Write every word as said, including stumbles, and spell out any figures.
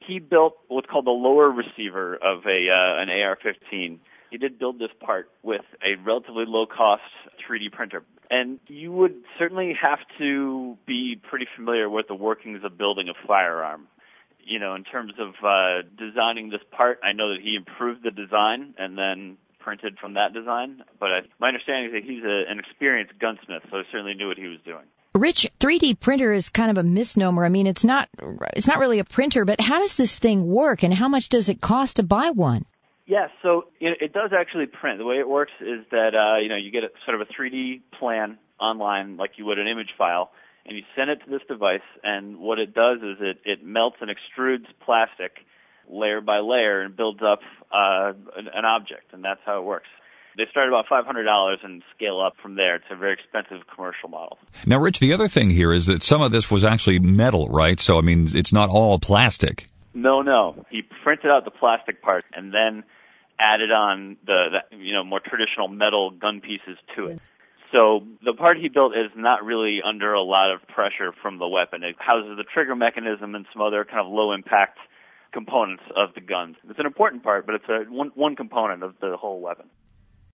he built what's called the lower receiver of a uh, an A R fifteen. He did build this part with a relatively low-cost three D printer. And you would certainly have to be pretty familiar with the workings of building a firearm. You know, in terms of uh, designing this part, I know that he improved the design and then printed from that design. But I, my understanding is that he's a, an experienced gunsmith, so he certainly knew what he was doing. Rich, three D printer is kind of a misnomer. I mean, it's not it's not really a printer, but how does this thing work, and how much does it cost to buy one? Yeah, so you know, it does actually print. The way it works is that uh, you know you get a, sort of a three D plan online like you would an image file, and you send it to this device, and what it does is it, it melts and extrudes plastic layer by layer and builds up uh, an, an object, and that's how it works. They start about five hundred dollars and scale up from there. It's a very expensive commercial model. Now, Rich, the other thing here is that some of this was actually metal, right? So, I mean, it's not all plastic. No, no. He printed out the plastic part and then added on the, the you know more traditional metal gun pieces to it. So the part he built is not really under a lot of pressure from the weapon. It houses the trigger mechanism and some other kind of low-impact components of the guns. It's an important part, but it's a one, one component of the whole weapon.